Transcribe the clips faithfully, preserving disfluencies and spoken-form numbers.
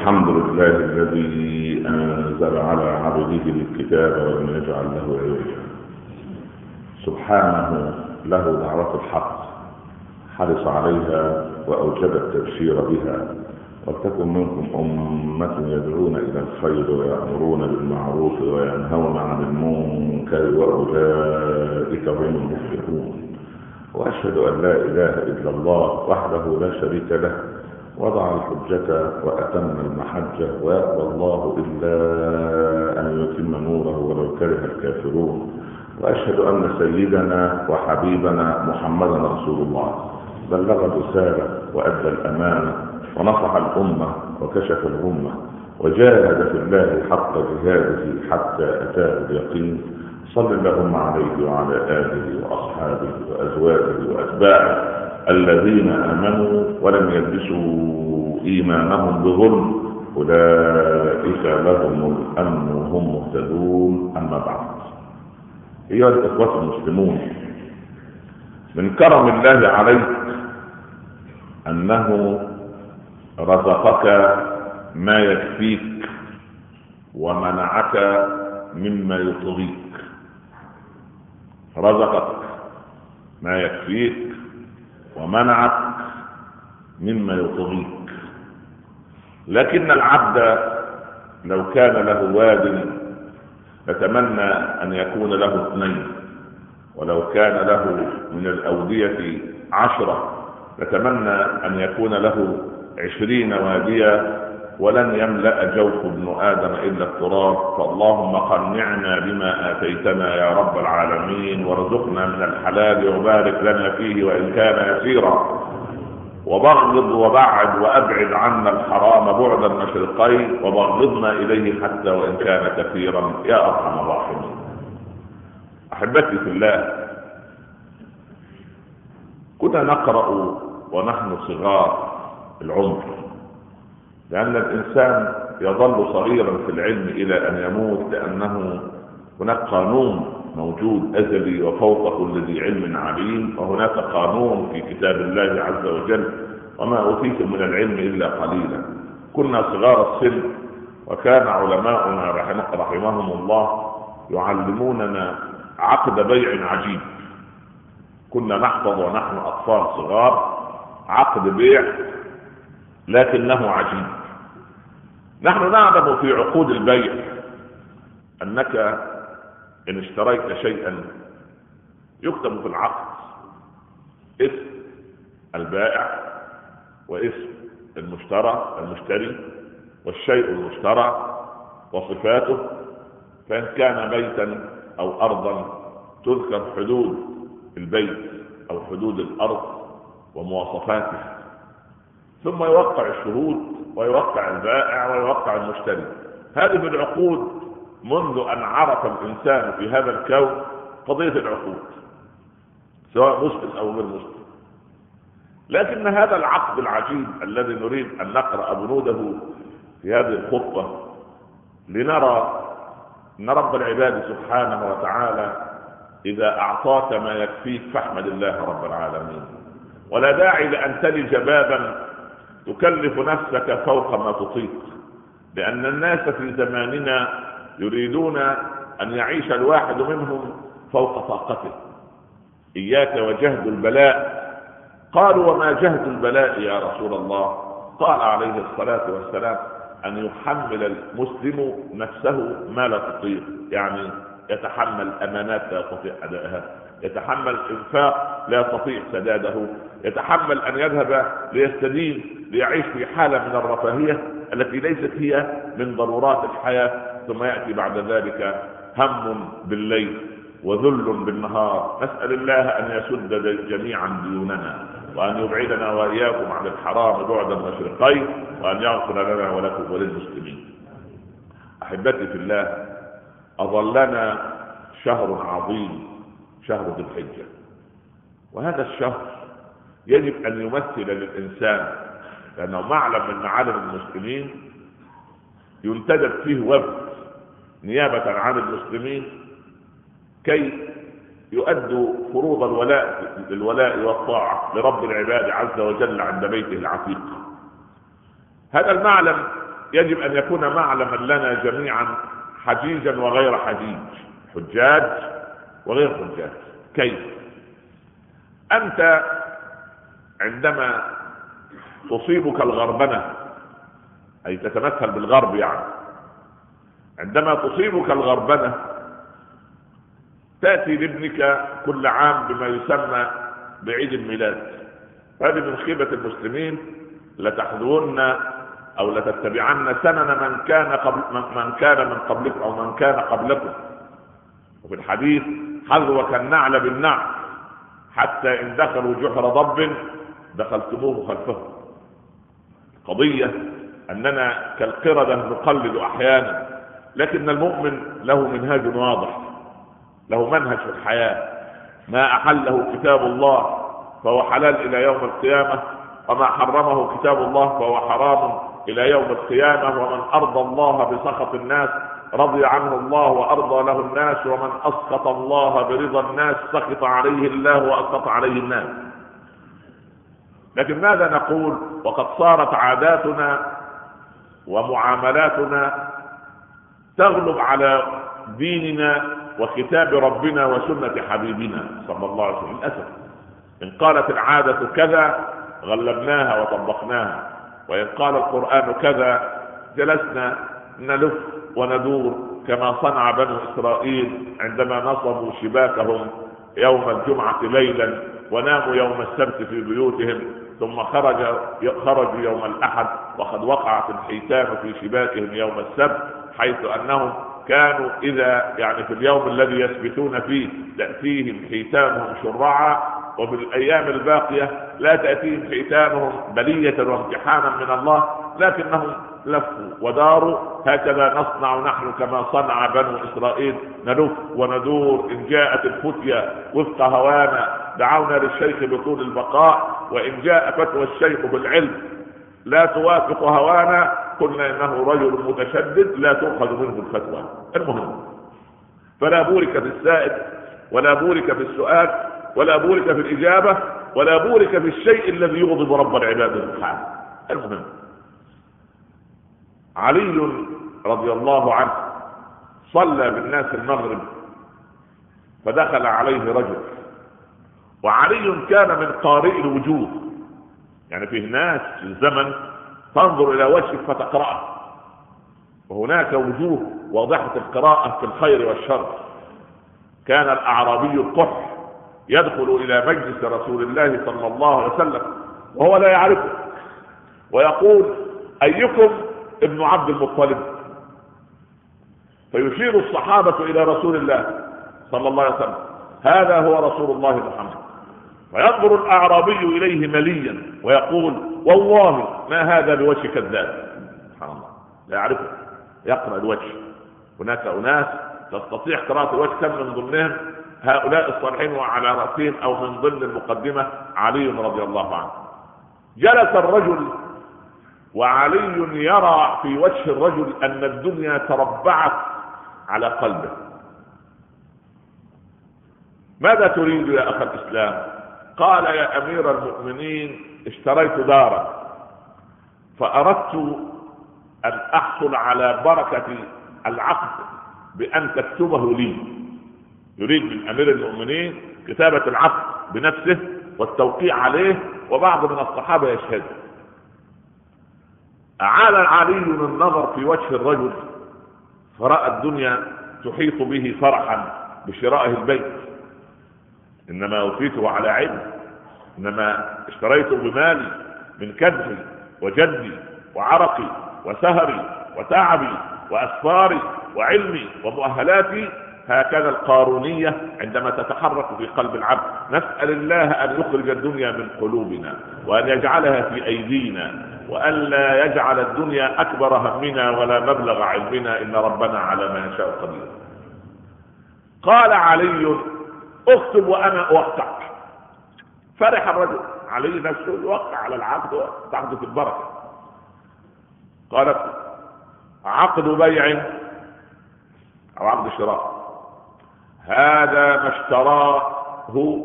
الحمد لله الذي أنزل على عبده الكتاب ولم يجعل له عوجا. سبحانه له دعوة الحق، حرص عليها وأوجب التبشير بها. ولتكن منكم أمة يدعون إلى الخير ويأمرون بالمعروف وينهون عن المنكر وأولئك هم المفلحون. وأشهد أن لا إله إلا الله وحده لا شريك له، وضع الحجة وأتم المحجة، ويأبى الله إلا أن يتم نوره ولو كره الكافرون. وأشهد أن سيدنا وحبيبنا محمدا رسول الله، بلغ الرسالة وأدى الأمانة ونصح الأمة وكشف الغمة، وجاهد في الله حق جهاده حتى أتاه اليقين. صل اللهم عليه وعلى آله وأصحابه وأزواجه وأتباعه الذين آمنوا ولم يلبسوا إيمانهم بظلم، أولئك لهم الأمن وهم مهتدون. أما بعد، أيها الإخوة المسلمون، من كرم الله عليك أنه رزقك ما يكفيك ومنعك مما يطغيك. رزقك ما يكفيك ومنعك مما يطغيك. لكن العبد لو كان له واد نتمنى أن يكون له اثنين، ولو كان له من الأودية عشرة نتمنى أن يكون له عشرين واديا، ولن يملأ جوف ابن آدم إلا التراب. فاللهم قنعنا بما آتيتنا يا رب العالمين، وارزقنا من الحلال وبارك لنا فيه وإن كان يسيرا، وبغض وبعد وأبعد عنا الحرام بعد المشرقين، وبغضنا إليه حتى وإن كان كثيرا يا أرحم الراحمين. أحبتي في الله، كنا نقرأ ونحن صغار العمر، لأن الإنسان يظل صغيرا في العلم إلى أن يموت، لأنه هناك قانون موجود أزلي وفوق كل ذي علم عليم، وهناك قانون في كتاب الله عز وجل: وما أوتيتم من العلم إلا قليلا. كنا صغار السن، وكان علماؤنا رحمهم الله يعلموننا عقد بيع عجيب. كنا نحفظ ونحن أطفال صغار عقد بيع لكنه عجيب. نحن نعلم في عقود البيع أنك إن اشتريت شيئا يكتب في العقد اسم البائع واسم المشترى المشتري والشيء المشترى وصفاته، فإن كان بيتا أو أرضا تذكر حدود البيت أو حدود الأرض ومواصفاته، ثم يوقع الشهود ويوقع البائع ويوقع المشتري. هذه العقود منذ أن عرف الإنسان في هذا الكون قضية العقود، سواء مسلم أو غير مسلم. لكن هذا العقد العجيب الذي نريد أن نقرأ بنوده في هذه الخطبة لنرى أن رب العباد سبحانه وتعالى إذا أعطاك ما يكفيك فاحمد الله رب العالمين، ولا داعي لأن تلج بابا تكلف نفسك فوق ما تطيق، لأن الناس في زماننا يريدون أن يعيش الواحد منهم فوق طاقته. إياك وجهد البلاء. قالوا: وما جهد البلاء يا رسول الله؟ قال عليه الصلاة والسلام: أن يحمل المسلم نفسه ما لا تطيق، يعني يتحمل أمانات لا يستطيع أداءها، يتحمل إنفاق لا يستطيع سداده، يتحمل أن يذهب ليستدين ليعيش في حالة من الرفاهية التي ليست هي من ضرورات الحياة، ثم يأتي بعد ذلك هم بالليل وذل بالنهار. نسأل الله أن يسد جميعا ديوننا، وأن يبعدنا وإياكم عن الحرام بعد المشرقين، وأن يغفر لنا ولكم وللمسلمين. أحبتي في الله، أظلنا شهر عظيم، شهر ذي الحجة، وهذا الشهر يجب أن يمثل للإنسان، لأنه معلم من معالم المسلمين ينتدب فيه وفد نيابة عن المسلمين كي يؤدوا فروض الولاء الولاء والطاعة لرب العباد عز وجل عند بيته العتيق. هذا المعلم يجب أن يكون معلما لنا جميعا، حجيجا وغير حجيج، حجاج وغير حجاج. كيف؟ أنت عندما تصيبك الغربنة، أي تتمثل بالغرب يعني، عندما تصيبك الغربنة تأتي لابنك كل عام بما يسمى بعيد الميلاد. هذه من خيبة المسلمين، لتحذون أو لتتبعن سنن من كان قبل من كان من قبلكم أو من كان قبلكم. وفي الحديث حذوك النعل بالنعل حتى إن دخلوا جحر ضب دخلتموه خلفه. قضية أننا كالقردة نقلد أحيانا، لكن المؤمن له منهاج واضح، له منهج في الحياة. ما أحله كتاب الله فهو حلال إلى يوم القيامة، وما حرمه كتاب الله فهو حرام إلى يوم القيامة. ومن أرضى الله بسخط الناس رضي عنه الله وأرضى له الناس، ومن أسخط الله برضا الناس سخط عليه الله وأسخط عليه الناس. لكن ماذا نقول وقد صارت عاداتنا ومعاملاتنا تغلب على ديننا وكتاب ربنا وسنة حبيبنا صلى الله عليه وسلم؟ للأسف إن قالت العادة كذا غلبناها وطبقناها، وإن قال القرآن كذا جلسنا نلف وندور كما صنع بنو إسرائيل عندما نصبوا شباكهم يوم الجمعة ليلا وناموا يوم السبت في بيوتهم، ثم خرج خرجوا يوم الأحد وقد وقعت الحيتان في شباكهم يوم السبت، حيث أنهم كانوا إذا يعني في اليوم الذي يسبتون فيه تأتيهم حيتانهم شرعا، وفي الأيام الباقية لا تأتيهم حيتانهم بلية وامتحانا من الله، لكنهم لفوا وداروا. هكذا نصنع نحن كما صنع بنو إسرائيل، نلف وندور. إن جاءت الفتية وفق هوانا دعونا للشيخ بطول البقاء، وإن جاء فتوى الشيخ بالعلم لا توافق هوانا قلنا إنه رجل متشدد لا تؤخذ منه الفتوى. المهم، فلا بورك في السائل ولا بورك في السؤال ولا بورك في الإجابة ولا بورك في الشيء الذي يغضب رب العباد سبحانه. المهم، علي رضي الله عنه صلى بالناس المغرب فدخل عليه رجل، وعلي كان من قارئ الوجوه، يعني فيه ناس في الزمن تنظر إلى وجهك فتقرأه، وهناك وجوه واضحة القراءة في الخير والشر. كان الأعرابي القح يدخل إلى مجلس رسول الله صلى الله عليه وسلم وهو لا يعرفه، ويقول أيكم ابن عبد المطلب؟ فيشير الصحابة إلى رسول الله صلى الله عليه وسلم هذا هو رسول الله محمد، فينظر الأعرابي إليه مليا ويقول والله ما هذا بوجه كذاب. سبحان الله، لا يعرفه، يقرأ الوجه. هناك أناس تستطيع قراءة الوجه، كم من ضمنهم هؤلاء الصالحين وعلى رأسهم أو من ضمن المقدمة علي رضي الله عنه. جلس الرجل وعلي يرى في وجه الرجل أن الدنيا تربعت على قلبه. ماذا تريد يا أخي الإسلام؟ قال يا أمير المؤمنين اشتريت دارا فأردت أن أحصل على بركة العقد بأن تكتبه لي. يريد من أمير المؤمنين كتابة العقد بنفسه والتوقيع عليه، وبعض من الصحابة يشهد. أعاد علي النظر في وجه الرجل فرأى الدنيا تحيط به فرحا بشرائه البيت. إنما أوفيته على علم، إنما اشتريته بمالي من كدي وجدي وعرقي وسهري وتعبي وأسفاري وعلمي ومؤهلاتي. هكذا القارونية عندما تتحرك في قلب العبد. نسأل الله أن يخرج الدنيا من قلوبنا وأن يجعلها في أيدينا، وأن لا يجعل الدنيا أكبر همنا ولا مبلغ علمنا، إن ربنا على ما يشاء قدير. قال علي اكتب وأنا أوقع. فرح الرجل، علي نفسه يوقع على العقد وتحدث البركة. قال عقد بيع أو عقد شراء، هذا ما اشتراه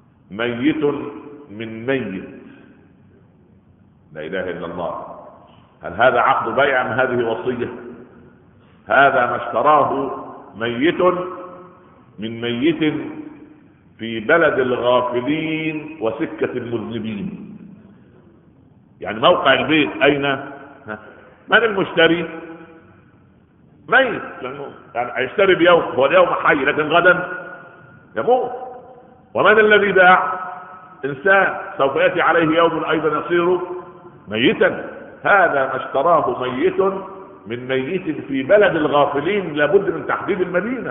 ميت من ميت. لا إله إلا الله. هل هذا عقد بيع ام هذه وصية؟ هذا ما اشتراه ميت من ميت في بلد الغافلين وسكة المذنبين. يعني موقع البيت اين؟ من المشتري؟ ميت، يعني هيشتري بيوم، هو اليوم حي لكن غدا يموت. ومن الذي باع؟ انسان سوف ياتي عليه يوم ايضا يصير ميتا. هذا ما اشتراه ميت من ميت في بلد الغافلين، لابد من تحديد المدينة.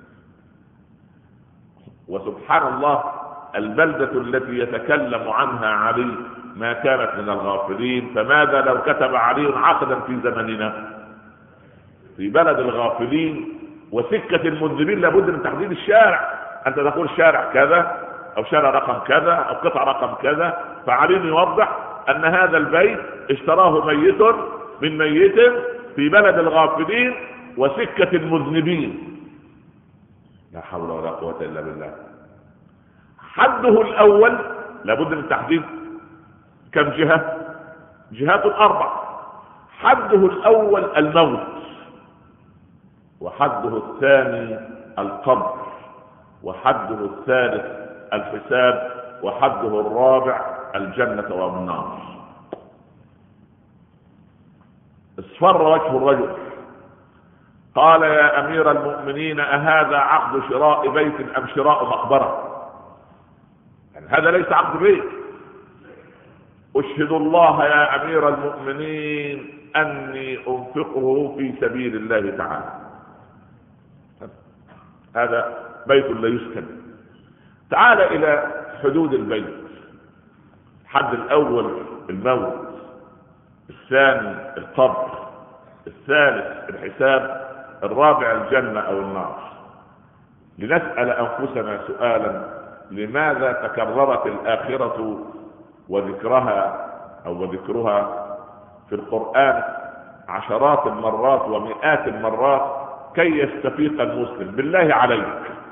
وسبحان الله، البلدة التي يتكلم عنها علي ما كانت من الغافلين، فماذا لو كتب علي عقدا في زمننا في بلد الغافلين وسكة المذنبين؟ لابد من تحديد الشارع. انت تقول شارع كذا او شارع رقم كذا او قطع رقم كذا، فعلي يوضح ان هذا البيت اشتراه ميت من ميت في بلد الغافلين وسكة المذنبين. لا حول ولا قوة الا بالله. حده الاول لابد من تحديد كم جهة؟ جهات اربع. حده الاول الموت، وحده الثاني القبر، وحده الثالث الحساب، وحده الرابع الجنة والنار. اصفر وجه الرجل قال: يا امير المؤمنين، اهذا عقد شراء بيت ام شراء مقبرة؟ يعني هذا ليس عقد بيت. اشهد الله يا امير المؤمنين اني انفقه في سبيل الله تعالى. هذا بيت لا يسكن. تعال الى حدود البيت. الحد الاول الموت، الثاني القبر، الثالث الحساب، الرابع الجنة او النار. لنسأل انفسنا سؤالا: لماذا تكررت الاخرة وذكرها او وذكرها في القرآن عشرات المرات ومئات المرات كي يستفيق المسلم؟ بالله عليك،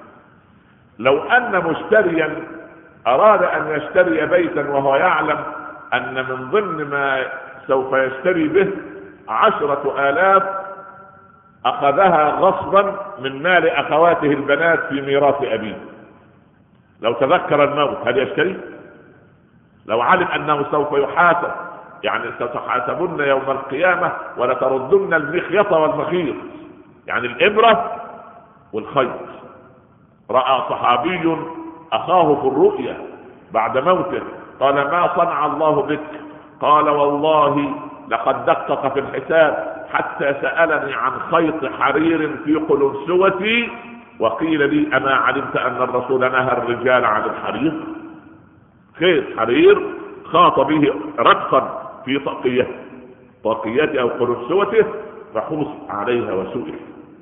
لو ان مشتريا اراد ان يشتري بيتا وهو يعلم ان من ضمن ما سوف يشتري به عشرة آلاف اخذها غصبا من مال اخواته البنات في ميراث ابيه، لو تذكر الموت هل يشتري؟ لو علم انه سوف يحاسب، يعني ستحاسبن يوم القيامة ولتردن المخيط والمخيط، يعني الإبرة والخيط. رأى صحابي أخاه في الرؤيا بعد موته، قال: ما صنع الله بك؟ قال: والله لقد دقق في الحساب حتى سألني عن خيط حرير في قلنسوتي، وقيل لي: أما علمت أن الرسول نهى الرجال عن الحرير؟ خيط حرير خاط به رقصا في طاقيته طاقيته أو قلنسوته، فحوسب عليها وسئل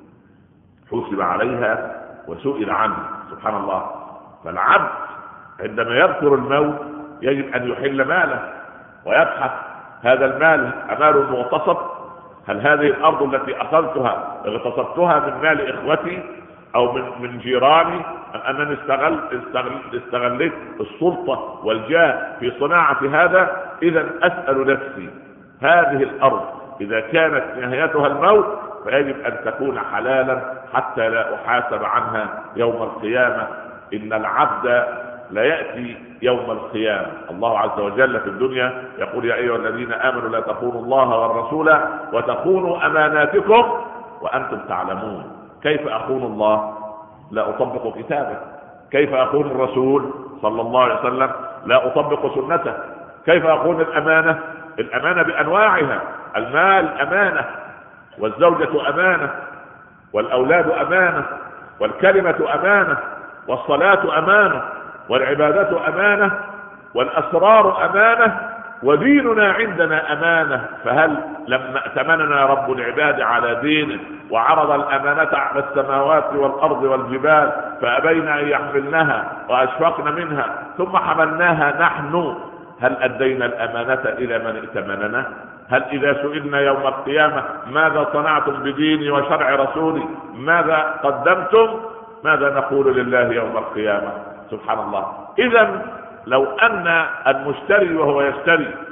حوسب عليها وسئل عنه. سبحان الله. فالعبد عندما يذكر الموت يجب أن يحل ماله ويبحث: هذا المال أمال مغتصب؟ هل هذه الأرض التي أخذتها اغتصبتها من مال إخوتي أو من من جيراني، أم أنني استغل استغل استغلت السلطة والجاه في صناعة هذا؟ إذا أسأل نفسي: هذه الأرض إذا كانت نهايتها الموت فيجب أن تكون حلالا حتى لا أحاسب عنها يوم القيامة. إن العبد لا يأتي يوم القيامة، الله عز وجل في الدنيا يقول: يا أيها الذين آمنوا لا تخونوا الله والرسول وتخونوا أماناتكم وأنتم تعلمون. كيف أخون الله؟ لا أطبق كتابه. كيف أخون الرسول صلى الله عليه وسلم؟ لا أطبق سنته. كيف أخون الأمانة؟ الأمانة بأنواعها: المال أمانة، والزوجة أمانة، والأولاد أمانة، والكلمة أمانة، والصلاة أمانة، والعبادة أمانة، والأسرار أمانة، وديننا عندنا أمانة. فهل لما ائتمننا رب العباد على دينه وعرض الأمانة على السماوات والأرض والجبال فأبين أن يحملنها وأشفقن منها ثم حملناها نحن، هل أدينا الأمانة إلى من ائتمننا؟ هل إذا سئلنا يوم القيامة ماذا صنعتم بديني وشرع رسولي، ماذا قدمتم، ماذا نقول لله يوم القيامة؟ سبحان الله. إذن لو أن المشتري وهو يشتري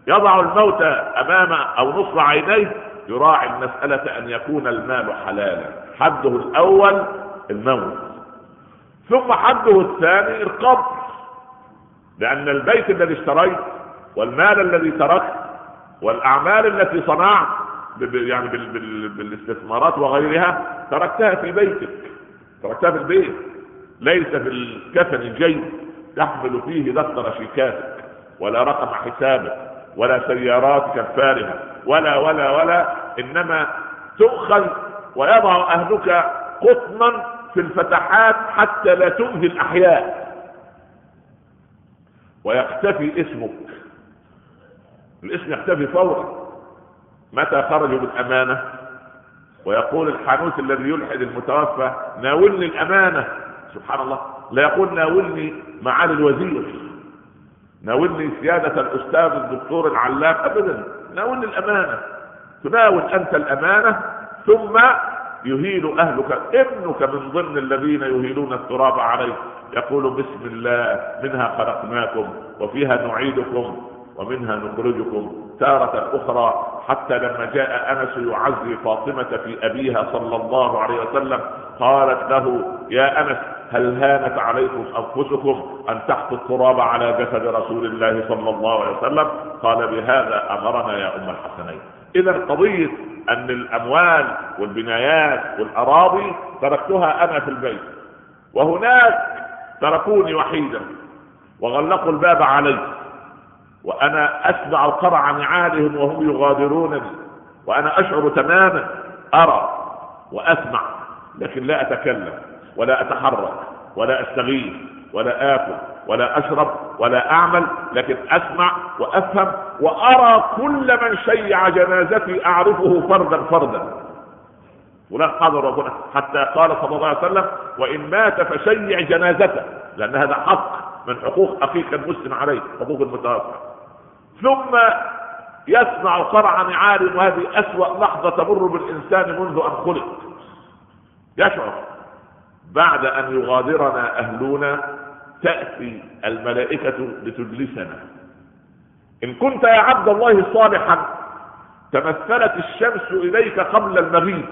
يضع الموت امام او نصب عينيه يراعي المسألة ان يكون المال حلالا. حده الاول الموت، ثم حده الثاني القبر، لان البيت الذي اشتريت والمال الذي تركت والاعمال التي صنعت يعني بالاستثمارات وغيرها تركتها في بيتك، تركتها في البيت، ليس في الكفن الجيد تحمل فيه دفتر شيكاتك ولا رقم حسابك ولا سياراتك الفارهة ولا ولا ولا انما تؤخذ ويضع اهلك قطنا في الفتحات حتى لا تؤذي الاحياء، ويختفي اسمك، الاسم يختفي فورا. متى خرجوا بالامانة ويقول الحانوت الذي يلحد المتوفى ناولني الامانة، سبحان الله، لا يقول ناولني معالي الوزير، ناولني سيادة الاستاذ الدكتور العلام، ابدا، ناولني الامانة. تناول انت الامانة ثم يهيل اهلك. ابنك من ضمن الذين يهيلون التراب عليه، يقول بسم الله منها خلقناكم وفيها نعيدكم ومنها نخرجكم تارة اخرى. حتى لما جاء انس يعزي فاطمة في ابيها صلى الله عليه وسلم قالت له يا انس هل هانت عليكم انفسكم ان تحطوا التراب على جسد رسول الله صلى الله عليه وسلم؟ قال بهذا امرنا يا ام الحسنين. اذا قضية ان الاموال والبنايات والاراضي تركتها انا في البيت، وهناك تركوني وحيدا وغلقوا الباب علي، وانا اسمع القرع نعالهم وهم يغادرونني، وانا اشعر تماما، ارى واسمع لكن لا اتكلم ولا اتحرك ولا استغيث ولا اكل ولا اشرب ولا اعمل، لكن اسمع وافهم وارى كل من شيع جنازتي اعرفه فردا فردا. ولا حضر ربنا حتى قال صلى الله عليه وسلم وان مات فشيع جنازته، لان هذا حق من حقوق اخيك المسلم عليه، حقوق المتوفى. ثم يسمع قرع نعال، وهذه اسوأ لحظة تمر بالانسان منذ ان خلق. يشعر بعد ان يغادرنا اهلنا تأتي الملائكة لتجلسنا. ان كنت يا عبد الله صالحا تمثلت الشمس اليك قبل المغيب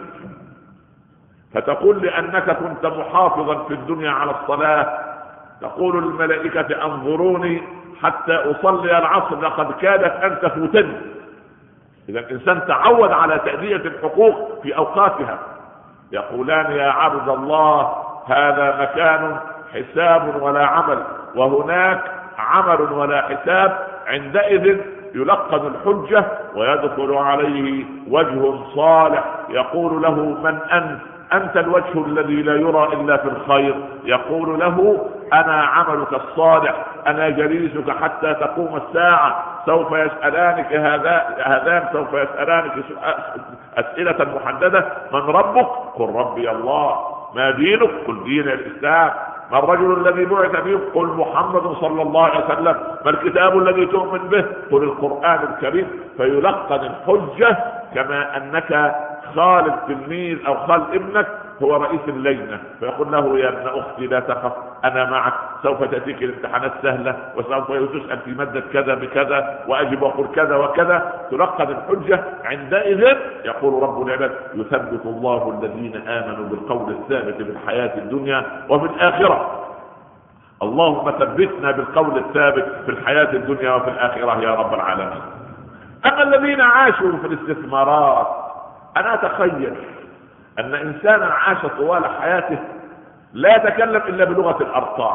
فتقول لانك كنت محافظا في الدنيا على الصلاة، تقول الملائكة انظروني حتى اصلي العصر لقد كادت ان تفوتني. اذا الانسان تعود على تأدية الحقوق في اوقاتها. يقولان يا عبد الله هذا مكان حساب ولا عمل، وهناك عمل ولا حساب. عندئذ يلقن الحجة ويدخل عليه وجه صالح يقول له من أنت؟ أنت الوجه الذي لا يرى إلا في الخير. يقول له أنا عملك الصالح، أنا جليسك حتى تقوم الساعة. سوف يسألانك هذان سوف يسألانك أسئلة محددة. من ربك؟ قل ربي الله. ما دينك؟ قل دين الإسلام. ما الرجل الذي بعث فيه؟ قل محمد صلى الله عليه وسلم. ما الكتاب الذي تؤمن به؟ قل القرآن الكريم. فيلقن الحجة كما أنك خال التلميذ أو خال ابنك هو رئيس اللجنة، فيقول له يا ابن أختي لا تخف أنا معك، سوف تأتيك الامتحانات سهلة وسوف تسأل في مادة كذا بكذا وأجب وقل كذا وكذا. تلقن الحجة. عندئذ يقول رب العباد يثبت الله الذين آمنوا بالقول الثابت في الحياة الدنيا وفي الآخرة. اللهم ثبتنا بالقول الثابت في الحياة الدنيا وفي الآخرة يا رب العالمين. أما الذين عاشوا في الاستثمارات، أنا أتخيل أن إنسانا عاش طوال حياته لا يتكلم إلا بلغة الأرقام.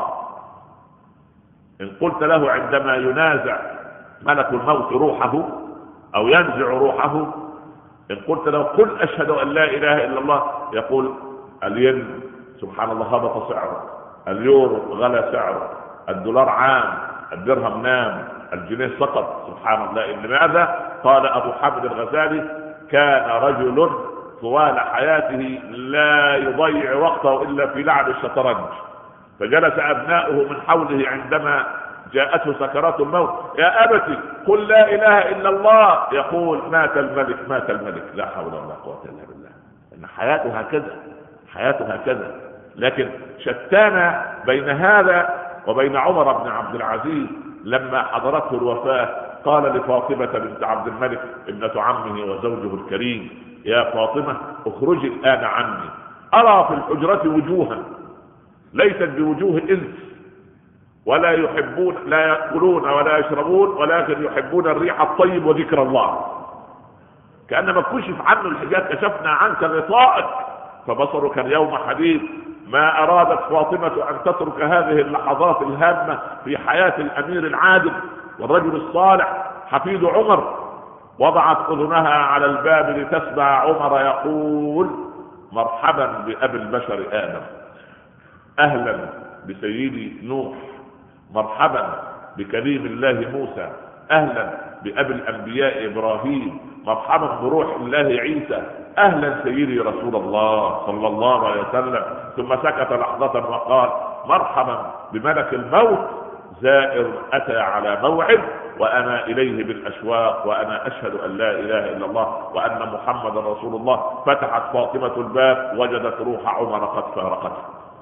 إن قلت له عندما ينازع ملك الموت روحه أو ينزع روحه، إن قلت له قل أشهد أن لا إله إلا الله، يقول الين سبحان الله هبط سعره، اليورو غلى سعره، الدولار عام، الدرهم نام، الجنيه سقط. سبحان الله. لماذا؟ قال أبو حامد الغزالي كان رجل طوال حياته لا يضيع وقته إلا في لعب الشطرنج، فجلس أبناؤه من حوله عندما جاءته سكرات الموت يا أبتي قل لا إله إلا الله، يقول مات الملك مات الملك. لا حول ولا قوة إلا بالله. إن حياته هكذا، حياته هكذا. لكن شتان بين هذا وبين عمر بن عبد العزيز لما حضرته الوفاة قال لفاطمة بنت عبد الملك ابنة عمه وزوجه الكريم: يا فاطمة اخرجي الآن عني، أرى في الحجرة وجوها ليست بوجوه إنس، ولا يحبون، لا يأكلون ولا يشربون، ولكن يحبون الريح الطيب وذكر الله. كأنما كشف عنه الحجاب: كشفنا عنك غطاءك فبصرك اليوم حديد. ما أرادت فاطمة أن تترك هذه اللحظات الهامة في حياة الأمير العادل والرجل الصالح حفيد عمر. وضعت أذنها على الباب لتسمع عمر يقول: مرحبا بأبي البشر آدم، أهلا بسيدي نوح، مرحبا بكليم الله موسى، أهلا بأبي الأنبياء إبراهيم، مرحبا بروح الله عيسى، أهلا سيدي رسول الله صلى الله عليه وسلم. ثم سكت لحظة وقال: مرحبا بملك الموت، زائر أتى على موعد وأنا إليه بالأشواق، وأنا أشهد أن لا إله إلا الله وأن محمد رسول الله. فتحت فاطمة الباب وجدت روح عمر قد فارقته.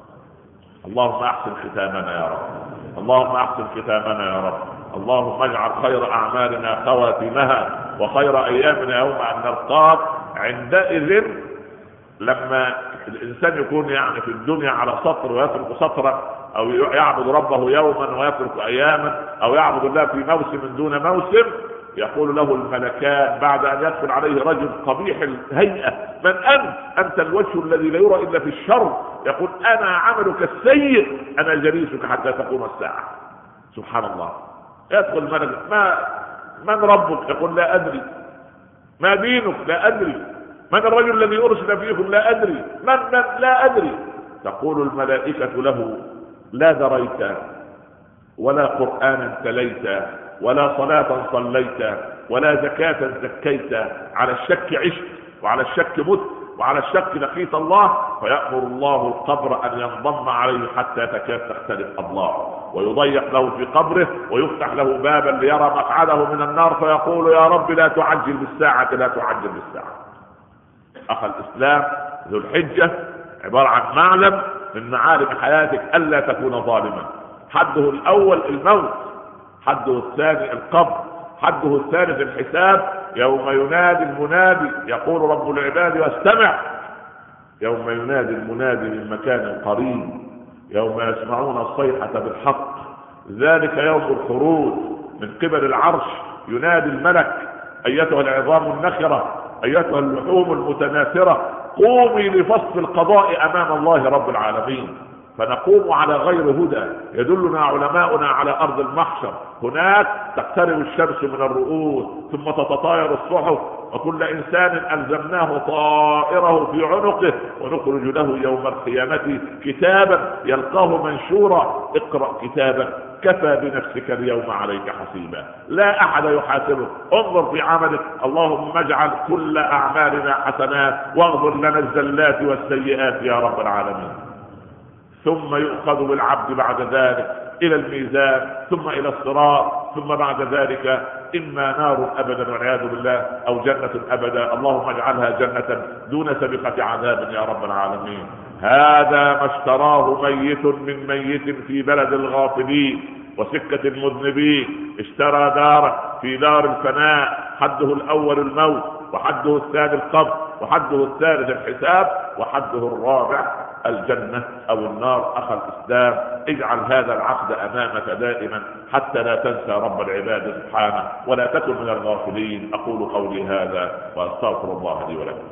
اللهم أحسن ختامنا يا رب، اللهم أحسن ختامنا يا رب، اللهم اجعل خير أعمالنا خواتمها، وخير أيامنا يوم أن نلقاك. عندئذ لما الإنسان يكون يعني في الدنيا على سطر ويترك سطرا، أو يعبد ربه يوما ويترك أياما، أو يعبد الله في موسم دون موسم، يقول له الملكان بعد أن يدخل عليه رجل قبيح الهيئة: من أنت؟ أنت الوجه الذي لا يرى إلا في الشر. يقول: أنا عملك السيء، أنا جليسك حتى تقوم الساعة. سبحان الله. يدخل الملك: ما من ربك؟ يقول: لا أدري. ما دينك؟ لا أدري. من الرجل الذي أرسل فيكم؟ لا أدري. من من؟ لا أدري. تقول الملائكة له: لا دريت، ولا قرآنا تليت، ولا صلاة صليت، ولا زكاة زكيت، على الشك عشت، وعلى الشك مت، وعلى الشك لقيت الله. فيأمر الله القبر أن ينضم عليه حتى تكاد تختلف أضلاعه، ويضيق له في قبره، ويفتح له بابا ليرى مقعده من النار، فيقول: يا رب لا تعجل بالساعة، لا تعجل بالساعة. أخ الإسلام، ذو الحجة عبارة عن معلم من معالم حياتك ألا تكون ظالما. حده الأول الموت، حده الثاني القبر، حده الثالث الحساب. يوم ينادي المنادي يقول: رب العباد واستمع. يوم ينادي المنادي من مكان قريب، يوم يسمعون الصيحة بالحق، ذلك يوم الخروج. من قبل العرش ينادي الملك: أيتها العظام النخرة، أيتها اللحوم المتناثرة، قومي لفصل القضاء أمام الله رب العالمين. فنقوم على غير هدى. يدلنا علماؤنا على أرض المحشر، هناك تقترب الشمس من الرؤوس، ثم تتطاير الصحف، وكل إنسان ألزمناه طائره في عنقه، ونخرج له يوم القيامة كتابا يلقاه منشورا: اقرأ كتابا كفى بنفسك اليوم عليك حسيبا. لا أحد يحاسبك. انظر في عملك. اللهم اجعل كل أعمالنا حسنات، واغفر لنا الزلات والسيئات يا رب العالمين. ثم يؤخذ بالعبد بعد ذلك إلى الميزان، ثم إلى الصراط، ثم بعد ذلك إما نار أبدا والعياذ بالله، أو جنة أبدا. اللهم اجعلها جنة دون سابقة عذاب يا رب العالمين. هذا ما اشتراه ميت من ميت في بلد الغافلين وسكة المذنبين. اشترى دارا في دار الفناء، حده الأول الموت، وحده الثاني القبر، وحده الثالث الحساب، وحده الرابع الجنة أو النار. أخ الإسلام، اجعل هذا العقد أمامك دائما حتى لا تنسى رب العباد سبحانه، ولا تكن من الغافلين. أقول قولي هذا وأستغفر الله لي ولكم.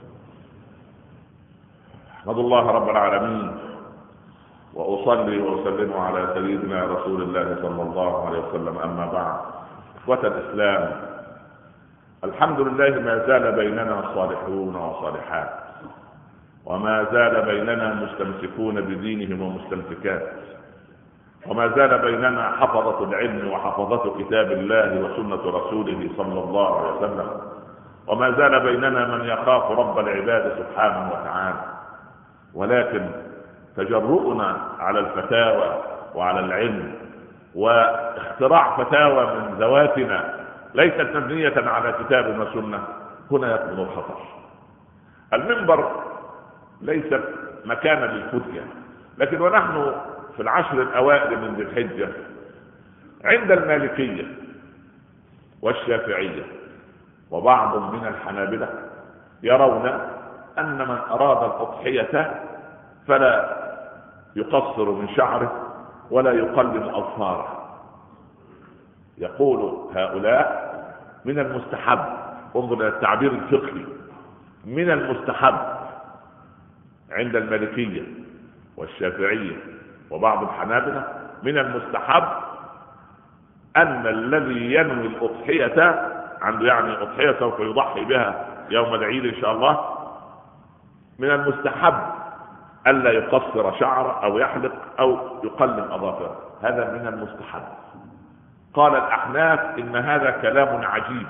أحمد الله رب العالمين، وأصلي وأسلم على سيدنا رسول الله صلى الله عليه وسلم. أما بعد، إخوة الإسلام، الحمد لله ما زال بيننا صالحون وصالحات، وما زال بيننا مستمسكون بدينهم ومستمسكات، وما زال بيننا حفظة العلم وحفظة كتاب الله وسنة رسوله صلى الله عليه وسلم، وما زال بيننا من يخاف رب العباد سبحانه وتعالى. ولكن تجرؤنا على الفتاوى وعلى العلم واختراع فتاوى من ذواتنا ليست مبنية على كتاب وسنة، هنا يكمن الخطر. المنبر ليس مكانا للفتية، لكن ونحن في العشر الأوائل من ذي الحجة عند المالكية والشافعية وبعض من الحنابلة يرون أن من أراد الأضحية فلا يقصر من شعره ولا يقلم أظفاره. يقول هؤلاء من المستحب، انظر إلى التعبير الفقهي، من المستحب عند المالكية والشافعية وبعض الحنابلة، من المستحب أن الذي ينوي الأضحية عنده، يعني أضحية سوف يضحي بها يوم العيد إن شاء الله، من المستحب ألا يقصر شعره أو يحلق أو يقلم أظافره، هذا من المستحب. قال الأحناف إن هذا كلام عجيب،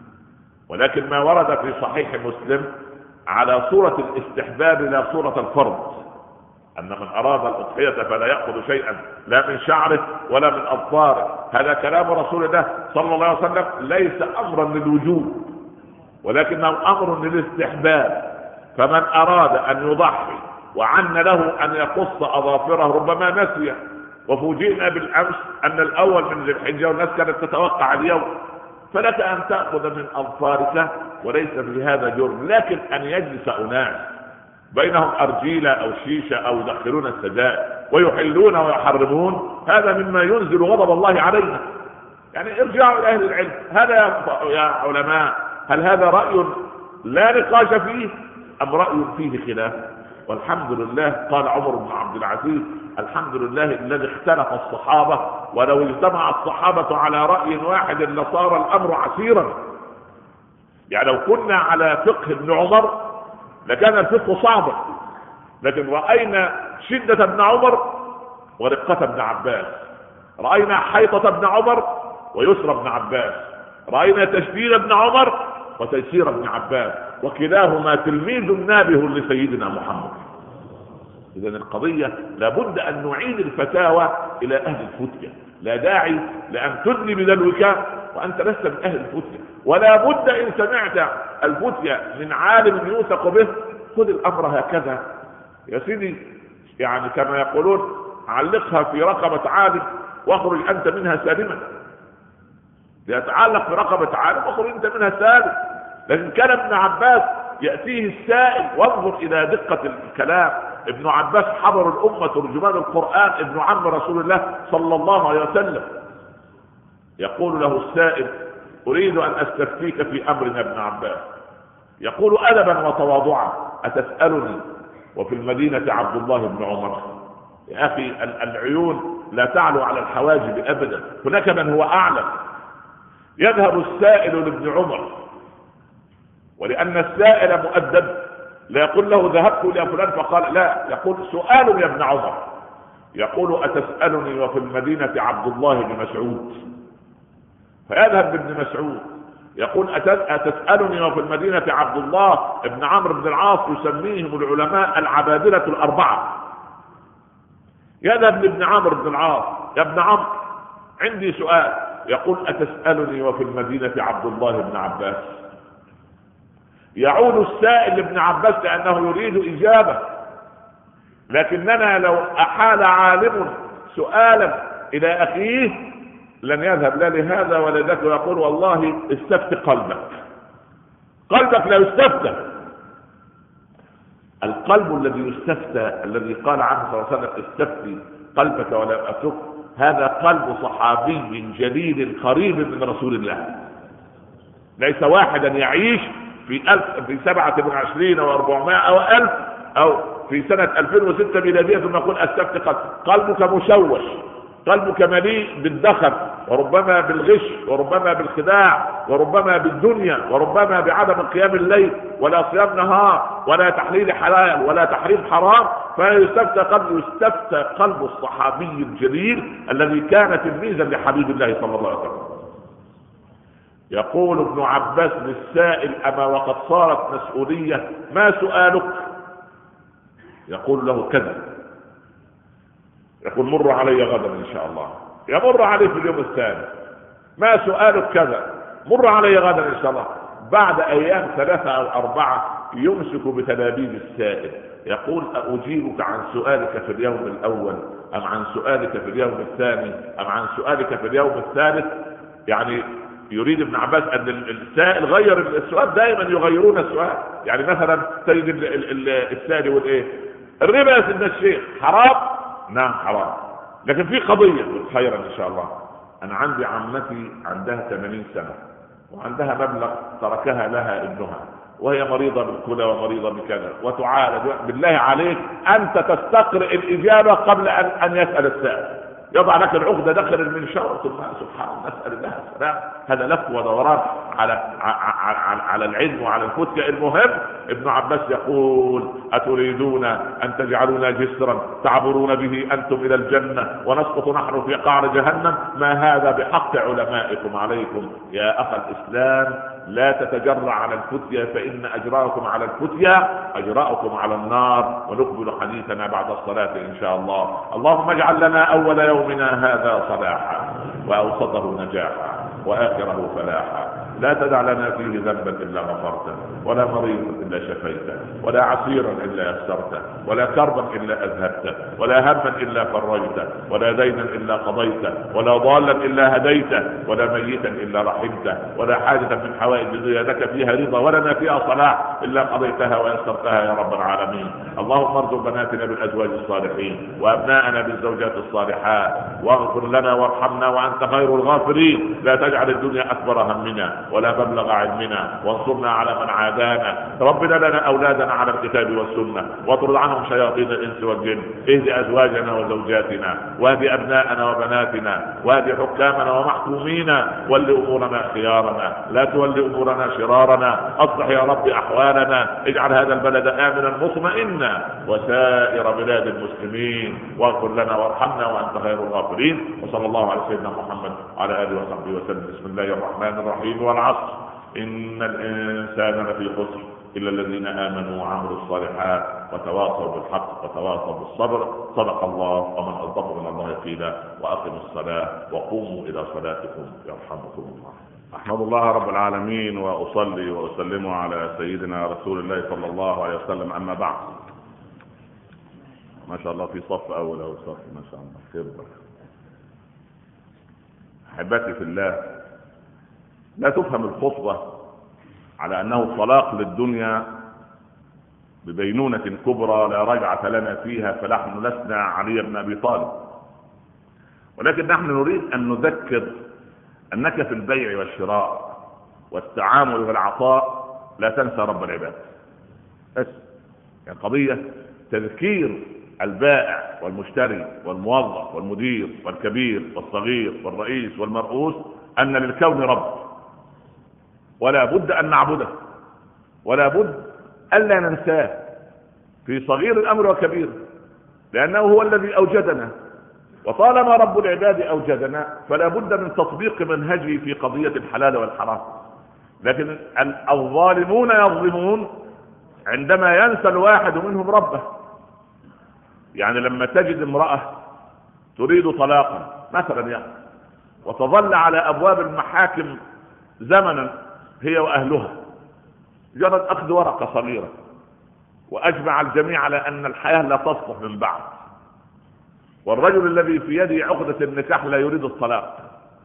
ولكن ما ورد في صحيح مسلم على صورة الاستحباب لا صورة الفرض، أن من أراد الأضحية فلا يأخذ شيئا لا من شعره ولا من أظفاره. هذا كلام رسول الله صلى الله عليه وسلم، ليس أمرا للوجوب ولكنه أمر للاستحباب. فمن أراد أن يضحي وعن له أن يقص أظافره ربما نسي، وفوجئنا بالأمس أن الأول من ذي الحجة والناس كانت تتوقع اليوم، فلك أن تأخذ من أظفارك وليس في هذا جرم. لكن أن يجلس أناس بينهم أرجيلة أو شيشة أو يدخلون السجائر ويحلون ويحرمون، هذا مما ينزل غضب الله علينا. يعني ارجعوا إلى أهل العلم، هذا يا علماء هل هذا رأي لا نقاش فيه أم رأي فيه خلاف؟ والحمد لله قال عمر بن عبد العزيز الحمد لله الذي اختلف الصحابة، ولو اجتمع الصحابة على رأي واحد لصار الأمر عسيرا. يعني لو كنا على فقه ابن عمر لكان الفقه صعبا، لكن رأينا شدة ابن عمر ورقة ابن عباس، رأينا حيطة ابن عمر ويسر ابن عباس، رأينا تشديد ابن عمر وتيسير ابن عباس، وكلاهما تلميذ نابه لسيدنا محمد. إذن القضية لابد أن نعيد الفتاوى إلى أهل الفتية، لا داعي لأن تدلي بدلوك وأنت لست من أهل الفتية، ولا بد إن سمعت الفتية من عالم يوثق به خذ الأمر هكذا يا سيدي، يعني كما يقولون علقها في رقبة عالم واخرج أنت منها سالما. ليتعلق في رقبة عالم واخرج أنت منها سالم. لكن كان ابن عباس يأتيه السائل، وانظر إلى دقة الكلام، ابن عباس حبر الأمة ترجمان القرآن، ابن عم رسول الله صلى الله عليه وسلم، يقول له السائل أريد أن أستفتيك في أمرنا ابن عباس، يقول أدبا وتواضعا أتسألني وفي المدينة عبد الله بن عمر؟ يا أخي العيون لا تعلو على الحواجب أبدا، هناك من هو أعلم. يذهب السائل لابن عمر، ولأن السائل مؤدب لا يقول له ذهبت إلى فلان فقال لا، يقول سؤال يا ابن عمر، يقول أتسألني وفي المدينة عبد الله بن مسعود؟ فيذهب ابن مسعود يقول أتسألني وفي المدينة عبد الله ابن عمرو بن العاص، يسميهم العلماء العبادلة الأربعة. يذهب لابن عمرو بن العاص يا ابن عمرو عندي سؤال، يقول أتسألني وفي المدينة عبد الله بن عباس؟ يعود السائل لابن عباس لأنه يريد إجابة، لكننا لو أحال عالم سؤالا إلى أخيه لن يذهب لا لهذا ولا ذاك، ويقول والله استفت قلبك. قلبك لا يستفتى، القلب الذي يستفتى الذي قال عنه صلى الله عليه وسلم استفتي قلبك ولا أترك، هذا قلب صحابي جليل قريب من رسول الله، ليس واحدا يعيش في ألف في سبعة وعشرين وأربعمائة أو ألف أو في سنة ألفين وستة ميلادية ثم يقول استفتي قلبك. قلبك مشوش، قلبك مليء بالدخل وربما بالغش وربما بالخداع وربما بالدنيا وربما بعدم قيام الليل ولا صيام نهار ولا تحليل حلال ولا تحريم حرام، فيستفتى قلب يستفتى قلب الصحابي الجليل الذي كان تلميذا لحبيب الله صلى الله عليه وسلم. يقول ابن عباس للسائل أما وقد صارت مسؤولية ما سؤالك؟ يقول له كذا، يقول مر علي غدا إن شاء الله، يمر عليه في اليوم الثاني ما سؤالك كذا، مر علي غدا إن شاء الله. بعد أيام ثلاثة أو أربعة يمسك بتلابيب السائل، يقول أجيبك عن سؤالك في اليوم الأول أم عن سؤالك في اليوم الثاني أم عن سؤالك في اليوم الثالث؟ يعني يريد ابن عباس ان السائل غير السؤال، دائما يغيرون السؤال. يعني مثلا تجد السائل يقول ايه؟ الربا يا سيدنا الشيخ حرام؟ نعم حرام، لكن في قضيه خيرا ان شاء الله. انا عندي عمتي عندها ثمانين سنه وعندها مبلغ تركها لها ابنها، وهي مريضة بالكلى ومريضة بكذا وتعالج، بالله عليك أنت تستقرئ الإجابة قبل أن, أن يسأل السائل. يضع لك العقدة داخل المنشار ثم سبحان نسأل الله السلام. هذا لف ودوران على على على العلم وعلى الفتية. المهم ابن عباس يقول أتريدون أن تجعلونا جسرا تعبرون به أنتم إلى الجنة ونسقط نحن في قعر جهنم؟ ما هذا بحق علمائكم عليكم يا أخ الإسلام. لا تتجرع على الفتية فإن أجراءكم على الفتية أجراءكم على النار. ونقبل حديثنا بعد الصلاة إن شاء الله. اللهم اجعل لنا أول يومنا هذا صلاحا وأوسطه نجاحا وآخره فلاحا. لا تدع لنا فيه ذنبا إلا غفرته، ولا مريضا إلا شفيته، ولا عسيرا إلا يسرته، ولا كربا إلا أذهبته، ولا هما إلا فرجته، ولا دينا إلا قضيته، ولا ضالا إلا هديته، ولا ميتا إلا رحمته، ولا حاجة من حوائج الدنيا لك فيها رضا ولنا فيها صلاح إلا قضيتها ويسرتها يا رب العالمين. اللهم ارزق بناتنا بالأزواج الصالحين وأبناءنا بالزوجات الصالحات، واغفر لنا وارحمنا وأنت خير الغافرين. لا تجعل الدنيا أكبر همنا ولا مبلغ علمنا، وانصرنا على من عادانا. ربنا لنا أولادنا على الكتاب والسنة واطرد عنهم شياطين الإنس والجن. اهد أزواجنا وزوجاتنا، واهد أبناءنا وبناتنا، واهد حكامنا ومحكومينا. ول أمورنا خيارنا، لا تول أمورنا شرارنا. أصلح يا رب أحوالنا، اجعل هذا البلد آمنا مطمئنا وسائر بلاد المسلمين. واغفر لنا وارحمنا وأنت خير الغافرين. وصلى الله على سيدنا محمد وعلى آله وصحبه وسلم. بسم الله الرحمن الرحيم. والعصر إن الإنسان لفي خسر إلا الذين آمنوا وعملوا الصالحات وتواصوا بالحق وتواصوا بالصبر. صدق الله ومن أصدق من الله قيلا. وأقم الصلاة وقوموا إلى صلاتكم يرحمكم الله. أحمد الله رب العالمين وأصلي وأسلم على سيدنا رسول الله صلى الله عليه وسلم. أما بعد، ما شاء الله في صف أول أو صف ما شاء الله خير بركة. أحبتي في الله، لا تفهم الخطبة على أنه طلاق للدنيا ببينونة كبرى لا رجعة لنا فيها، فنحن لسنا علي بن أبي طالب. ولكن نحن نريد أن نذكر أنك في البيع والشراء والتعامل والعطاء لا تنسى رب العباد. بس يعني قضية تذكير البائع والمشتري والموظف والمدير والكبير والصغير والرئيس والمرؤوس أن للكون رب، ولا بد أن نعبده، ولا بد ألا ننساه في صغير الأمر وكبير، لأنه هو الذي أوجدنا. وطالما رب العباد أوجدنا فلا بد من تطبيق منهجه في قضية الحلال والحرام. لكن الظالمون يظلمون عندما ينسى الواحد منهم ربه. يعني لما تجد امرأة تريد طلاقا مثلا يعني، وتظل على أبواب المحاكم زمنا هي وأهلها، جرد أخذ ورقة صغيرة وأجمع الجميع على أن الحياة لا تصلح من بعد، والرجل الذي في يده عقدة النكاح لا يريد الطلاق،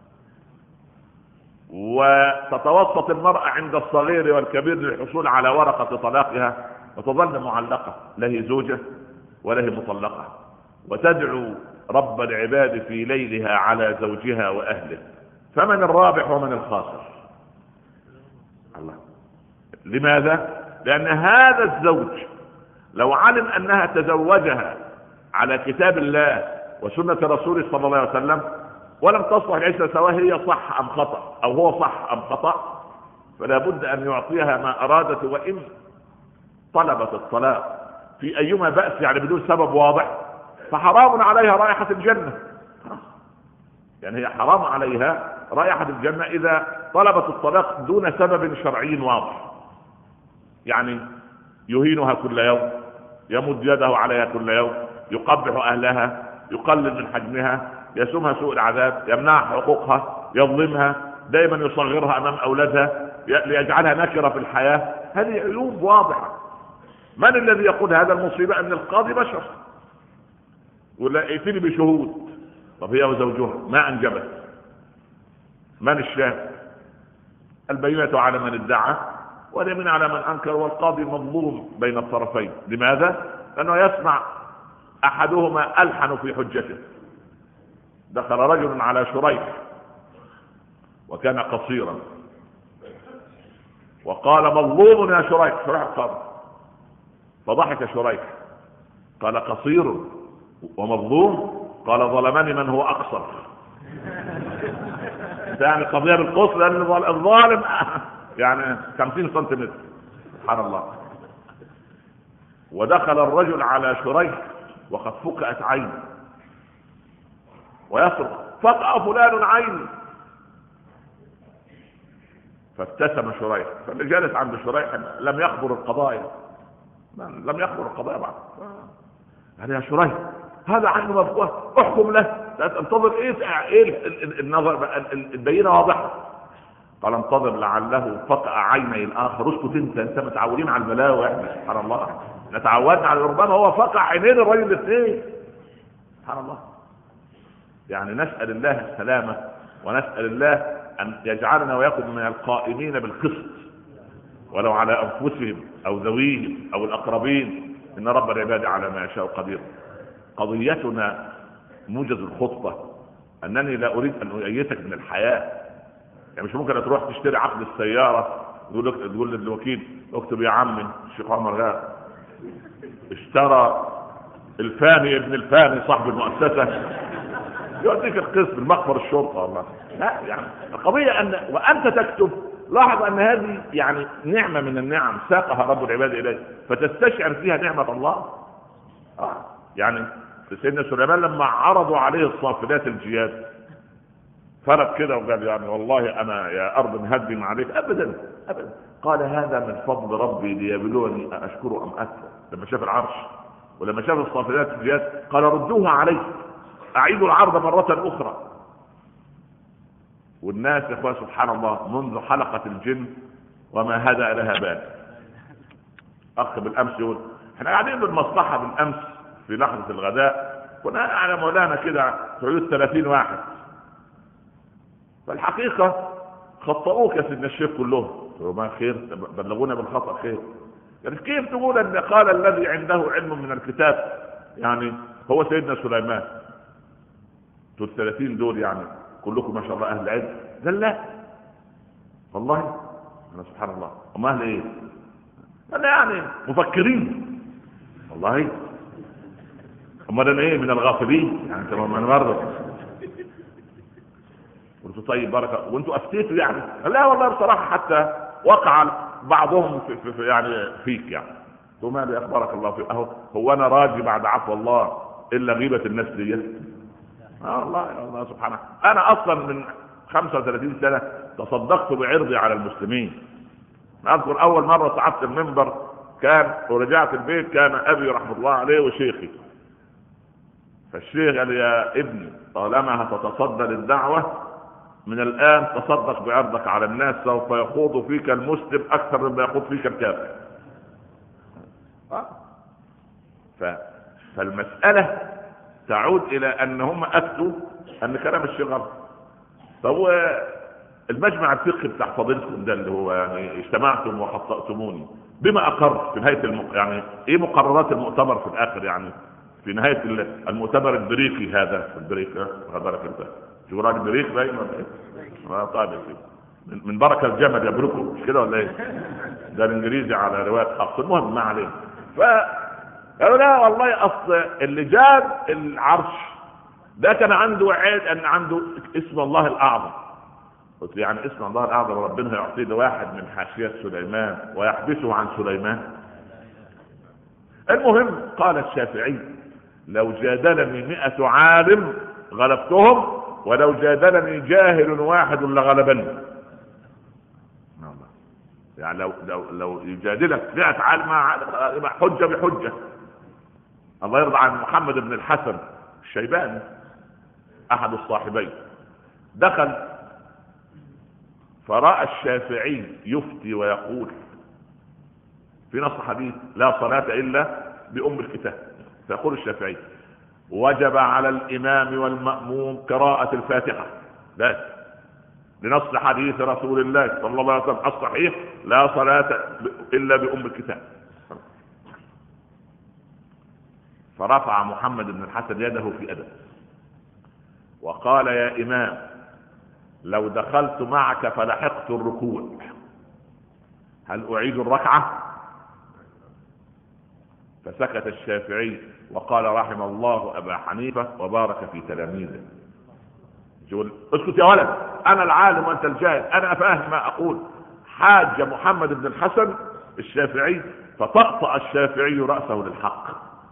وتتوسط المرأة عند الصغير والكبير للحصول على ورقة طلاقها، وتظل معلقة لا هي زوجة ولا هي مطلقة، وتدعو رب العباد في ليلها على زوجها وأهله. فمن الرابح ومن الخاسر؟ الله. لماذا؟ لأن هذا الزوج لو علم أنها تزوجها على كتاب الله وسنة رسوله صلى الله عليه وسلم ولم تصلح العشرة سواء هي صح أم خطأ أو هو صح أم خطأ، فلا بد أن يعطيها ما أرادت، وإن طلبت الطلاق في أيما بأس يعني بدون سبب واضح فحرام عليها رائحة الجنة. يعني هي حرام عليها رائحة الجنة إذا طلبت الطلاق دون سبب شرعي واضح. يعني يهينها كل يوم، يمد يده عليها كل يوم، يقبح أهلها، يقلل من حجمها، يسومها سوء العذاب، يمنع حقوقها، يظلمها، دائما يصغرها أمام أولادها ليجعلها نكرة في الحياة. هذه عيوب واضحة. من الذي يقول هذا المصيبة؟ أن القاضي بشر ولا ائتني بشهود. طب هي وزوجها ما أنجبت، من الشاهد؟ البينة على من ادعى واليمين على من انكر، والقاضي مظلوم بين الطرفين. لماذا؟ لانه يسمع احدهما الحن في حجته. دخل رجل على شريح وكان قصيرا وقال مظلوم يا شريح. شريح قال، فضحك شريح قال قصير ومظلوم؟ قال ظلمني من هو اقصر. يعني قضية بالقصر لان الظالم يعني خمسين سنتيمتر. سبحان الله. ودخل الرجل على شريح وقد فقأت عينه ويصرخ فقأ فلان عيني، فابتسم شريح. فاللي جالس عند شريح لم يخبر القضايا، لم يخبر القضايا بعد. يعني يا شريح هذا عين مفقوه احكم له، انتظر ايه ايه النظر البينه واضحه. قال انتظر لعله فقأ عيني الاخر. اسكت انت، انت متعودين على البلاوه احنا سبحان الله، نتعودنا على ربما هو فقأ عينين الرجل الاثنين. سبحان الله. يعني نسأل الله السلامة ونسأل الله أن يجعلنا ويكون من القائمين بالقسط ولو على أنفسهم أو ذويهم أو الأقربين. إن رب العباد على ما يشاء قدير. قضيتنا موجز الخطبة أنني لا أريد أن أؤيتك من الحياة. يعني مش ممكن تروح تشتري عقد السيارة تقول لك تقول للوكيل اكتب يا عمي الشيخ عمر غاب اشترى الفاني ابن الفاني صاحب المؤسسة يوديك القسم المخبر الشرطة. والله لا، يعني القضية أن وأنت تكتب لاحظ أن هذه يعني نعمة من النعم ساقها رب العباد إليه فتستشعر فيها نعمة الله. آه. يعني سيدنا سليمان لما عرضوا عليه الصافلات الجياد فرد كده وقال يعني والله أنا يا أرض مهدم عليك. أبدا أبدا. قال هذا من فضل ربي ليبلوني أشكر أم أكفر. لما شاف العرش ولما شاف الصافلات الجياد قال ردوها علي أعيدوا العرض مرة أخرى. والناس يا اخوان سبحان الله منذ حلقة الجن وما هدأ لها بال. أخ بالأمس يقول احنا قاعدين بالمصلحة بالأمس في لحظة الغداء كنا على مولانا كده حدود ثلاثين واحد. فالحقيقة خطأوك يا سيدنا الشيخ كلهم. وما خير بلغونا بالخطأ خير. يعني كيف تقول أن قال الذي عنده علم من الكتاب يعني هو سيدنا سليمان؟ دول ثلاثين دول يعني كلكم ما شاء الله اهل علم. قال لا والله انا سبحان الله. هم اهل ايه؟ قال يعني مفكرين. والله هم انا ايه من الغافلين يعني تمام. انا برضه قلت طيب بركه وانتوا افتيتوا يعني. قال لا والله بصراحه حتى وقع بعضهم في, في, في يعني فيك يعني. ثم هذا اخبارك الله فيك. اهو هو انا راجي بعد عفو الله الا غيبه الناس دي. آه الله الله سبحانه. انا اصلا من خمسة وثلاثين سنة تصدقت بعرضي على المسلمين. اذكر اول مرة صعدت المنبر كان ورجعت البيت كان ابي رحمة الله عليه وشيخي. فالشيخ قال يا ابني طالما هتتصدى للدعوة من الان تصدق بعرضك على الناس سوف يخوض فيك المسلم اكثر مما يخوض فيك الكافر. آه. فالمسألة تعود الى ان هم افتوا ان كلام الشيخ غلط. فهو المجمع الفقهي بتاع فضيلتكم ده اللي هو يعني اجتمعتم وخطأتموني بما اقر في نهايه الم... يعني ايه مقررات المؤتمر في الاخر يعني في نهايه المؤتمر البريقي هذا البريق هذا انت جورال البريق باين ولا ايه؟ طيب من... من بركه الجمل يا بريكو مش كده ولا ايه؟ ده الانجليزي على روايه حفص. المهم ما عليه. ف قالوا لا والله اصل اللي جاب العرش ده كان عنده عيد ان عنده اسم الله الاعظم. قلت يعني اسم الله الاعظم ربنا يعطيه لواحد من حاشيه سليمان ويحبسه عن سليمان. المهم قال الشافعي لو جادلني مئة عالم غلبتهم ولو جادلني جاهل واحد لغلبني. يعني لو لو لو يجادلك مئة عالم حجه بحجه. الله يرضى عن محمد بن الحسن الشيباني احد الصاحبين دخل فرأى الشافعي يفتي ويقول في نص حديث لا صلاة الا بأم الكتاب. فيقول الشافعي وجب على الامام والمأموم قراءة الفاتحة بس لنص حديث رسول الله صلى الله عليه وسلم الصحيح: لا صلاة إلا بأم الكتاب. فرفع محمد بن الحسن يده في أدب وقال: يا إمام، لو دخلت معك فلحقت الركوع هل أعيد الركعة؟ فسكت الشافعي وقال: رحم الله أبا حنيفة وبارك في تلاميذه. يقول: اسكت يا ولد، أنا العالم وأنت الجاهل، أنا أفهم ما أقول. حاج محمد بن الحسن الشافعي فطأطأ الشافعي رأسه للحق.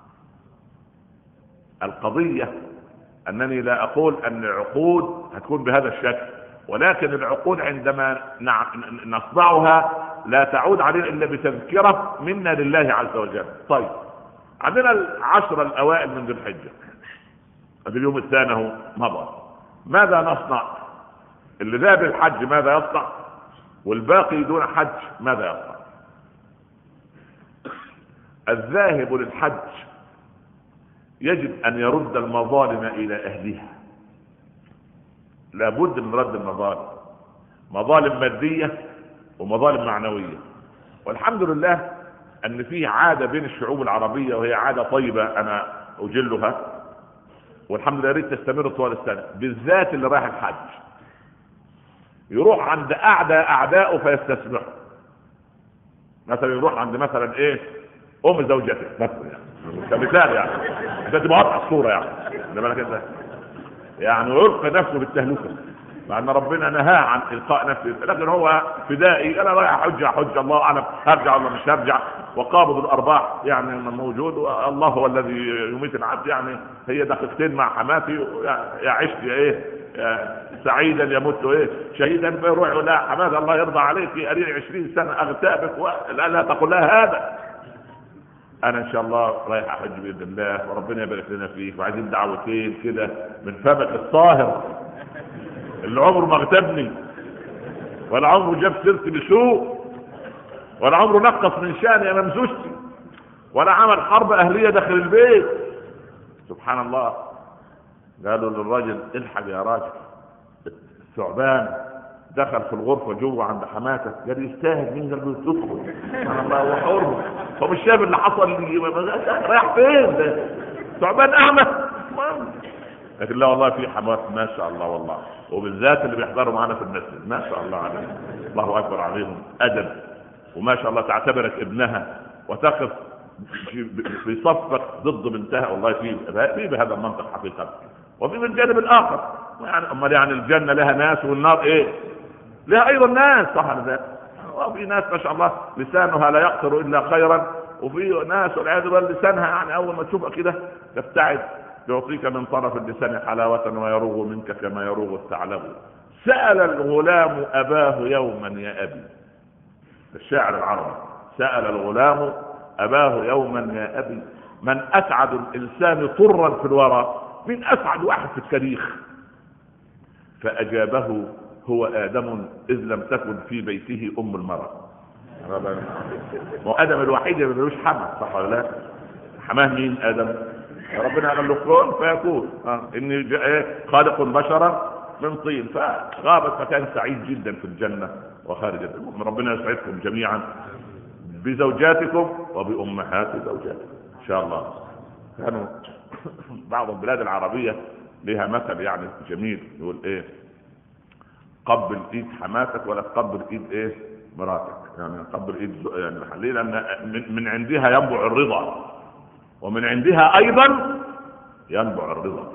القضية أنني لا أقول أن العقود هتكون بهذا الشكل، ولكن العقود عندما نصنعها لا تعود علينا إلا بتذكرة منا لله عز وجل. طيب، عندنا العشر الأوائل من ذي الحجة، هذا اليوم الثاني هو مضى. ماذا نصنع؟ اللي ذهب الحج ماذا يصنع؟ والباقي دون حج ماذا يصنع؟ الذاهب للحج يجب أن يرد المظالم إلى أهلها. لابد من رد المظالم، مظالم مادية ومظالم معنوية. والحمد لله أن فيه عادة بين الشعوب العربية، وهي عادة طيبة أنا أجلها، والحمد لله يريد تستمر طوال السنة، بالذات اللي رايح الحج يروح عند أعداء أعدائه فيستسمحه. مثلا يروح عند مثلا إيه أم زوجته مثلا، يعني كمثال، يعني انت تبقى واضحه الصوره، يعني لما كده يعني يلقى نفسه بالتهلكه، مع ان ربنا نهاه عن القاء نفسه، لكن هو فدائي، انا رايح حجه حجه الله اعلم هرجع ولا مش هرجع، وقابض الارباح يعني موجود، والله هو الذي يميت العبد. يعني هي دقيقتين مع حماتي، يا عشت يا ايه يا سعيدا يموت ايه شهيدا، فيروح يقول لها: حماتي الله يرضى عليك، اريني عشرين سنه اغتابك، ولا لا تقول لها هذا. انا ان شاء الله رايح احج باذن الله، وربنا يبارك لنا فيك، وعايزين دعوتين كده من فمك الطاهر اللي عمره ما اغتابني، ولا عمره جاب سيرتي بسوء، ولا عمره نقص من شاني امام زوجتي، ولا عمل حرب اهليه داخل البيت. سبحان الله. قالوا للراجل: الحق يا راجل، الثعبان دخل في الغرفه جوه عند حماتك. قال: يستاهل. مين قال له تدخل؟ سبحان الله، هو حر، هو مش شايف اللي حصل، رايح فين ده؟ ثعبان اعمى. لكن لا والله في حمات ما شاء الله والله، وبالذات اللي بيحضروا معنا في المسجد ما شاء الله عليهم، الله اكبر عليهم ادب، وما شاء الله تعتبرك ابنها وتقف في صفك ضد بنتها. والله في في بهذا المنطق حقيقه. وفي من الجانب الاخر يعني امال يعني الجنه لها ناس والنار ايه لها ايضا ناس، صح ولا لا؟ وفي ناس ما شاء الله لسانها لا يقصر الا خيرا، وفي ناس والعياذ بالله لسانها يعني اول ما تشوفها كده تبتعد. يعطيك من طرف اللسان حلاوة ويروغ منك كما يروغ الثعلب. سأل الغلام أباه يوما: يا أبي. الشاعر العربي سأل الغلام أباه يوما: يا أبي، من أسعد الإنسان طرا في الورى؟ من أسعد واحد في التاريخ؟ فأجابه: هو آدم، إذ لم تكن في بيته أم المرأة. وآدم الوحيد اللي ملوش حمى، صح ولا لا؟ حماه مين؟ آدم. ربنا قال له كن فيكون، آه. إني خالق بشرا من طين، فغابت فكان سعيد جدا في الجنة وخارج الجنة. ربنا يسعدكم جميعا بزوجاتكم وبأمهات زوجاتكم إن شاء الله. كانوا بعض البلاد العربية لها مثل يعني جميل، يقول إيه: قبل إيد حماتك ولا تقبل إيد إيه مراتك. يعني قبل إيد يعني ليه؟ لأن من عندها ينبع الرضا، ومن عندها ايضا ينبع الرضا.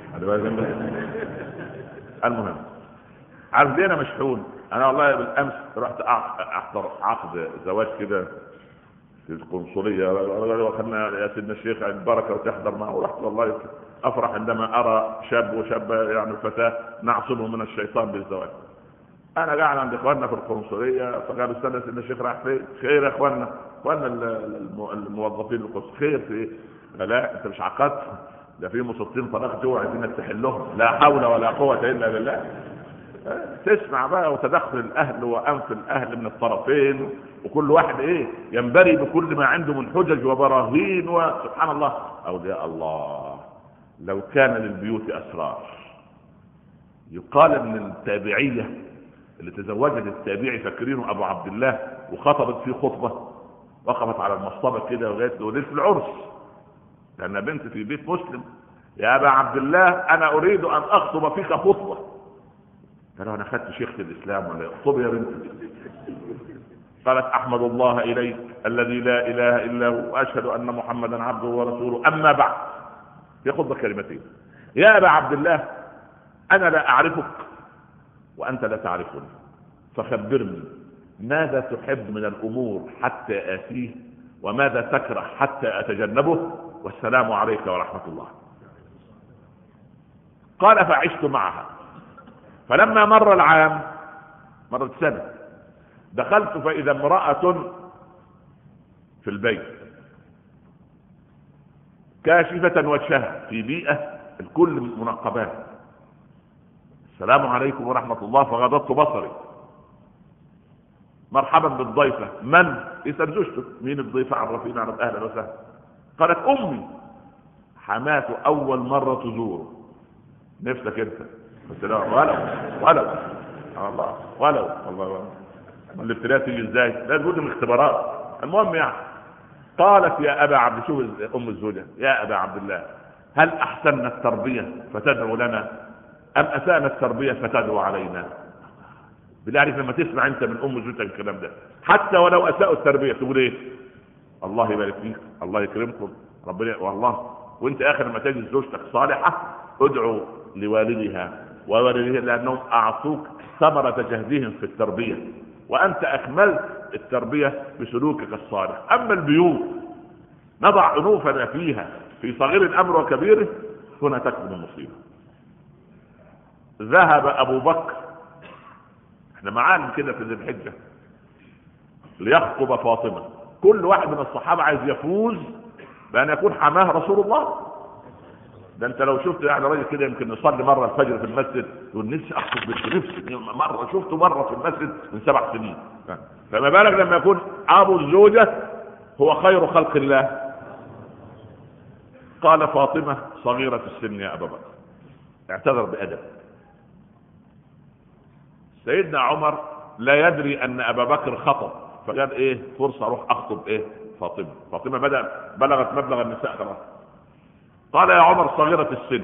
المهم، عارف ليه انا مشحون؟ انا والله بالامس رحت احضر عقد زواج كده في القنصليه، وخدنا يا سيدنا الشيخ عند بركه وتحضر معه، ورحت والله افرح عندما ارى شاب وشابه يعني فتاه نعصمه من الشيطان بالزواج. انا قاعد عند اخواننا في القنصليه، فقالوا: استنى سيدنا الشيخ راح فين؟ خير يا اخواننا، اخواننا الموظفين القنصل، خير في؟ لا انت مش عقدت، ده في مصطين طلاق جوه عايزينك تحلهم، لا حول ولا قوه الا بالله. تسمع بقى وتدخل الاهل وانف الاهل من الطرفين، وكل واحد ايه ينبري بكل ما عنده من حجج وبراهين، وسبحان الله. اولياء الله لو كان للبيوت اسرار. يقال ان التابعيه اللي تزوجت التابعي فاكرينه ابو عبد الله، وخطبت فيه خطبه، وقفت على المصطبه كده وجات له في العرس لان بنت في بيت مسلم، يا ابا عبد الله انا اريد ان اخطب فيك خطبه. قال انا خدت شيخة الاسلام ولا اخطب يا بنت؟ قالت احمد الله اليك الذي لا اله الا هو واشهد ان محمدا عبده ورسوله، اما بعد. في خطبه كلمتين: يا ابا عبد الله انا لا اعرفك وانت لا تعرفني، فخبرني ماذا تحب من الامور حتى اتيه، وماذا تكره حتى اتجنبه، والسلام عليك ورحمه الله. قال فعشت معها، فلما مر العام، مرت سنه، دخلت فاذا امراه في البيت كاشفه وجهها في بيئه الكل منقبات، السلام عليكم ورحمه الله، فغضضت بصري. مرحبا بالضيفه، من؟ اسال زوجته، مين الضيفه؟ عرفينا على اهلا وسهلا. قالت امي، حماته اول مره تزوره. نفسك انت؟ قلت له ولو ولو الله ولو والله الابتلاء تيجي ازاي؟ لا تقول من اختبارات. المهم يعني قالت يا ابا عبد، شوف ام الزوجه، يا ابا عبد الله هل احسننا التربيه فتدعو لنا ام اسانا التربيه فتدعو علينا؟ بالله عليك لما تسمع انت من ام زوجتك الكلام ده، حتى ولو اساءوا التربيه، تقول ايه؟ الله يبارك فيك، الله يكرمكم، ربنا والله. وانت اخر ما تجد زوجتك صالحه ادعو لوالدها ووالدها لانهم اعطوك ثمره جهدهم في التربيه، وانت اكملت التربيه بسلوكك الصالح. اما البيوت نضع انوفنا فيها في صغير الامر وكبيره، هنا تكمن المصيبه. ذهب ابو بكر، احنا معانا كده في ذي الحجه، ليخطب فاطمه. كل واحد من الصحابه عايز يفوز بان يكون حماه رسول الله. ده انت لو شفت يعني راجل كده يمكن نصلي مره الفجر في المسجد يقول نفسي اخطب بنت نفسي، مره شفته مره في المسجد من سبع سنين، فما بالك لما يكون ابو الزوجه هو خير خلق الله. قال فاطمه صغيره السن يا ابا بكر، اعتذر بادب. سيدنا عمر لا يدري ان ابا بكر خطب، فقال ايه فرصه اروح اخطب ايه فاطمه. فاطمه بدا بلغت مبلغ النساء خلاص. قال يا عمر صغيرة السن.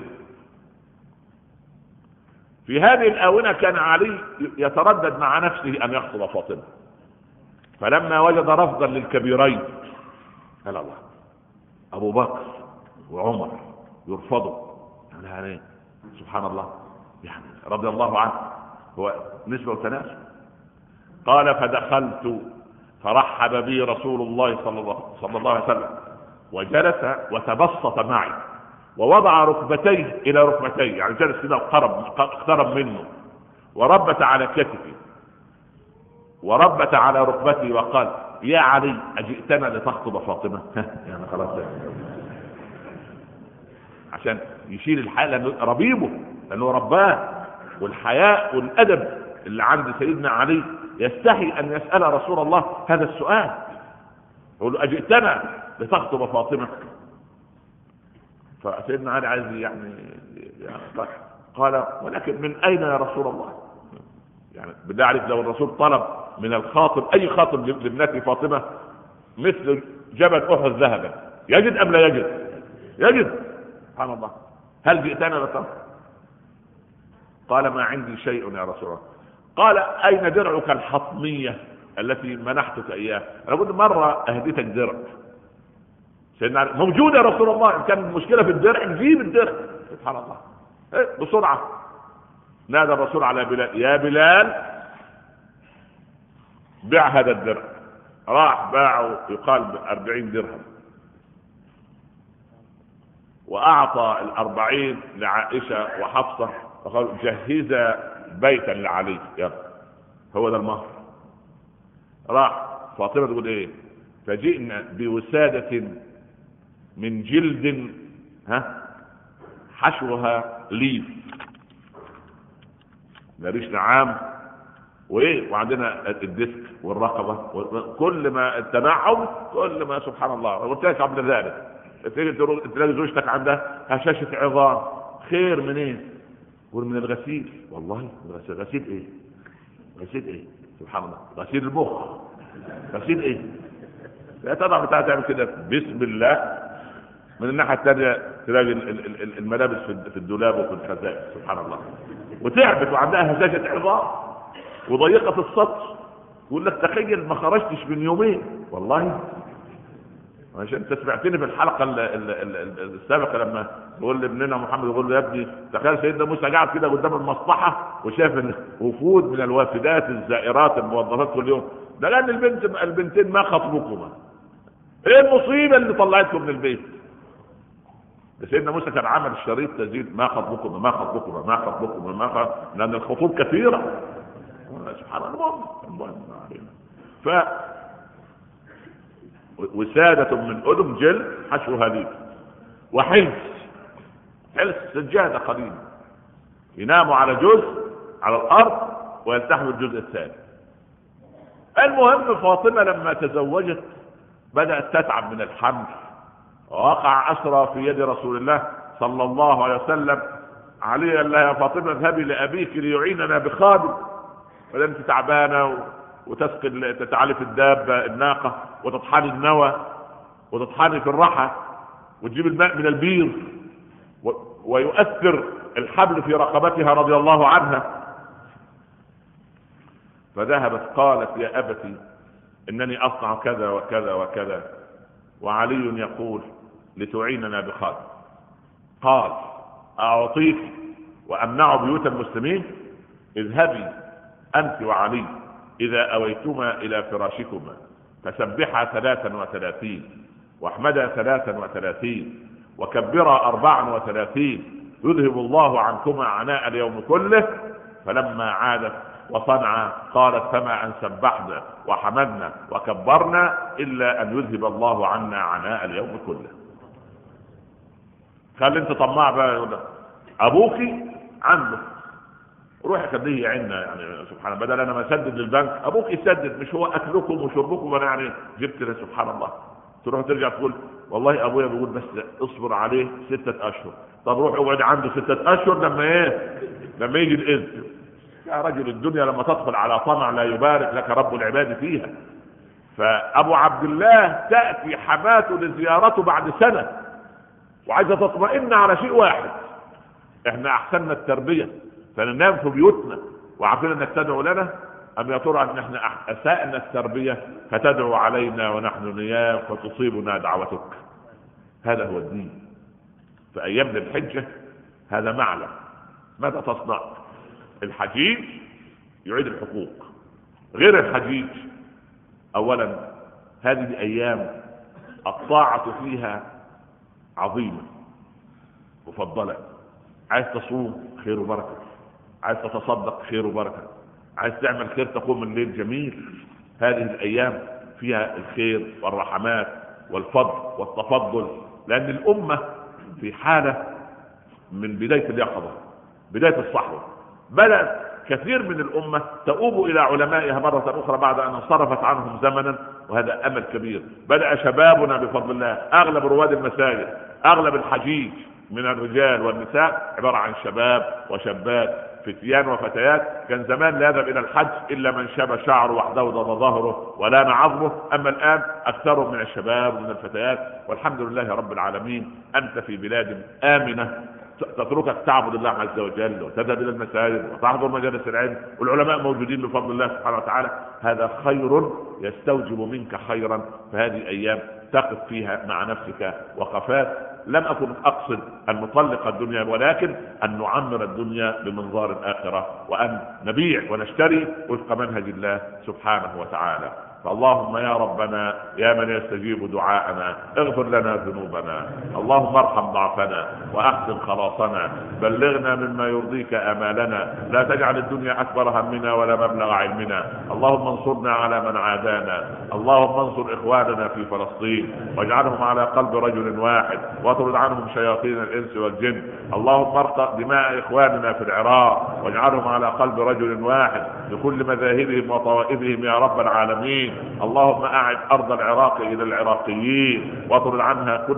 في هذه الآونة كان علي يتردد مع نفسه أن يخطب فاطمة، فلما وجد رفضا للكبيرين قال الله، أبو بكر وعمر يرفضوا، يعني سبحان الله، يعني رضي الله عنه، هو نسبة وتناسب. قال فدخلت فرحب بي رسول الله صلى الله عليه وسلم، وجلس وتبسط معي ووضع ركبتيه الى ركبتيه، يعني جلس كده وقرب اقترب منه، وربت على كتفي وربت على ركبتي وقال يا علي اجئتنا لتخطب فاطمه؟ يعني خلاص عشان يشيل الحاله ربيبه لانه رباه، والحياء والادب اللي عند سيدنا علي يستحي ان يسال رسول الله هذا السؤال، يقول له اجئتنا لتخطب فاطمه؟ فسيدنا علي عايز يعني, يعني قال ولكن من اين يا رسول الله؟ يعني بالله عليك لو الرسول طلب من الخاطب اي خاطب لابنته فاطمه مثل جبل احد ذهبا، يجد ام لا يجد؟ يجد. سبحان الله. هل جئتنا لتخطب؟ قال ما عندي شيء يا رسول الله. قال اين درعك الحطميه التي منحتك اياه؟ انا قلت مره اهديتك درع. سيدنا موجود يا رسول الله، ان كان المشكله في الدرع نجيب الدرع. سبحان الله. بسرعه نادى الرسول على بلال، يا بلال بيع هذا الدرع. راح باعه يقال بأربعين درهم، واعطى الأربعين لعائشه وحفصه، فقال جهز بيتا لعلي، يلا هو ده المهر. راح فاطمه تقول ايه؟ فجئنا بوساده من جلد ها حشوها ليف، ماليش نعام وايه، وعندنا الديسك والرقبه، كل ما التنعم كل ما سبحان الله. قلت لك قبل ذلك تلاقي زوجتك عندها هشاشه عظام، خير منين؟ قول من الغسيل. والله الغسيل، غسيل ايه؟ غسيل ايه؟ سبحان الله، غسيل المخ. غسيل ايه؟ لا طبعا بتاع تعمل كده بسم الله، من الناحيه الثانيه تلاقي الملابس في الدولاب وفي الخزائن. سبحان الله. وتعبت وعندها هزاجه عظام وضيقه السطر، يقول لك تخيل ما خرجتش من يومين. والله عشان انت سمعتني في الحلقه السابقه لما بقول لابننا محمد، يقول له يا ابني تخيل سيدنا موسى قاعد كده قدام المصلحه وشاف وفود من الوافدات الزائرات الموظفات كل يوم. ده لان البنت البنتين ما خطبكما، ايه المصيبه اللي طلعتكم من البيت؟ ده سيدنا موسى كان عمل الشريط تزيد ما خطبكما ما خطبكما ما خطبكما ما خطبكما، لان الخطوب كثيره. سبحان الله. المهم ف وسادة من أدم جلد حشوها ليف، وحلس حلس سجادة قديمة ينام على جزء على الأرض ويلتحم الجزء الثاني. المهم فاطمة لما تزوجت بدأت تتعب من الحمل، ووقع أسرى في يد رسول الله صلى الله عليه وسلم. علي الله يا فاطمة اذهبي لأبيك ليعيننا بخادم، ولأنت تعبانة وتسقي تتعلف الدابة الناقة وتطحني النوى وتطحني في الرحى وتجيب الماء من البير، ويؤثر الحبل في رقبتها رضي الله عنها. فذهبت قالت يا أبتي إنني أصنع كذا وكذا وكذا، وعلي يقول لتعيننا بخادم. قال أعطيك وأمنع بيوت المسلمين؟ اذهبي أنت وعلي إذا أويتما إلى فراشكما فسبحا ثلاثا وثلاثين واحمدا ثلاثا وثلاثين وكبرا أربعا وثلاثين يذهب الله عنكما عناء اليوم كله. فلما عادت وصنعا قالت فما أن سبحنا وحمدنا وكبرنا إلا أن يذهب الله عنا عناء اليوم كله. خلي انت طماع بقى، يقول أبوك عنده روح خليه عنا، يعني سبحان الله، بدل انا ما اسدد للبنك ابوك يسدد، مش هو اكلكم وشربكم وانا يعني جبت له. سبحان الله. تروح ترجع تقول والله ابويا بيقول بس اصبر عليه ستة اشهر. طب روح اقعد عنده ستة اشهر لما ايه؟ لما يجي الاذن. يا رجل الدنيا لما تدخل على طمع لا يبارك لك رب العباد فيها. فابو عبد الله تاتي حماته لزيارته بعد سنه وعايزه تطمئن على شيء واحد، احنا احسننا التربيه فننام في بيوتنا وعارفين انك تدعو لنا، ام يا ترى ان احنا اساءنا التربيه فتدعو علينا ونحن نيام فتصيبنا دعوتك؟ هذا هو الدين. في ايام الحجه هذا معلم. ماذا تصنع؟ الحجيج يعيد الحقوق، غير الحجيج اولا هذه ايام الطاعه فيها عظيمه مفضله. عايز تصوم خير وبركه، عايز تتصدق خير وبركه، عايز تعمل خير تقوم الليل جميل. هذه الايام فيها الخير والرحمات والفضل والتفضل، لان الامه في حاله من بدايه اليقظه بدايه الصحوه. بدأ كثير من الامه تؤوب الى علمائها مره اخرى بعد ان انصرفت عنهم زمنا، وهذا امل كبير. بدأ شبابنا بفضل الله، اغلب رواد المساجد اغلب الحجيج من الرجال والنساء عباره عن شباب وشابات، فتيان وفتيات. كان زمان لا يذهب الى الحج الا من شاب شعره وحدود ظهره ولان عظمه، اما الان اكثر من الشباب ومن الفتيات. والحمد لله رب العالمين، انت في بلاد امنه تتركك تعبد الله عز وجل وتذهب الى المساجد وتحضر مجالس العلم والعلماء موجودين بفضل الله سبحانه وتعالى. هذا خير يستوجب منك خيرا. فهذه ايام تقف فيها مع نفسك وقفات. لم أكن أقصد أن نطلق الدنيا، ولكن أن نعمر الدنيا بمنظار الآخرة، وأن نبيع ونشتري وفق منهج الله سبحانه وتعالى. فاللهم يا ربنا يا من يستجيب دعاءنا اغفر لنا ذنوبنا، اللهم ارحم ضعفنا وأحسن خلاصنا، بلغنا مما يرضيك آمالنا، لا تجعل الدنيا أكبر همنا ولا مبلغ علمنا. اللهم انصرنا على من عادانا، اللهم انصر إخواننا في فلسطين واجعلهم على قلب رجل واحد واطرد عنهم شياطين الإنس والجن. اللهم ارقق دماء إخواننا في العراق واجعلهم على قلب رجل واحد لكل مذاهبهم وطوائفهم يا رب العالمين. اللهم أعد أرض العراق إلى العراقيين واطرد عنها كل